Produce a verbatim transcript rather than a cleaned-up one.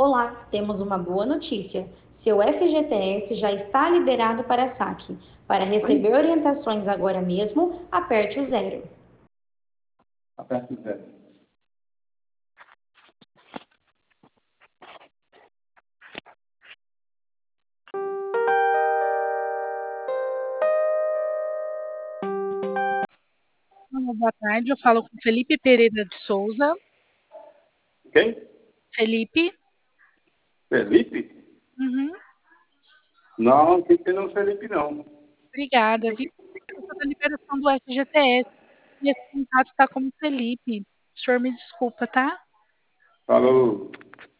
Olá, temos uma boa notícia. Seu F G T S já está liberado para saque. Para receber orientações agora mesmo, aperte o zero. Aperte o zero. Boa tarde, eu falo com Felipe Pereira de Souza. Quem? Felipe. Felipe? Uhum. Não, tem que ter não Felipe, não. Obrigada. Vim da liberação do F G T S. E esse contato está como Felipe. O senhor me desculpa, tá? Falou.